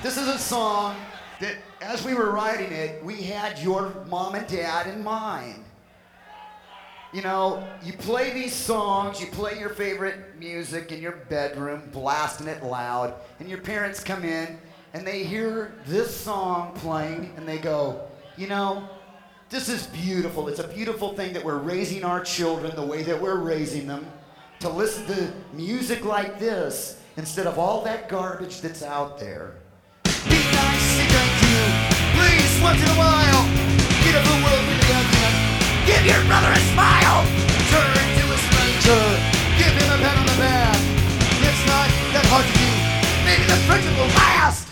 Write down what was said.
This is a song that, as we were writing it, we had your mom and dad in mind. You know, you play these songs, you play your favorite music in your bedroom, blasting it loud, and your parents come in and they hear this song playing and they go, you know, this is beautiful. It's a beautiful thing that we're raising our children the way that we're raising them, to listen to music like this instead of all that garbage that's out there. Be nice, say thank you, please, once in a while. Get up the world with the again. Give your brother a smile. Turn to a stranger. Give him a pat on the back. It's not that hard to do. Maybe the friendship will last.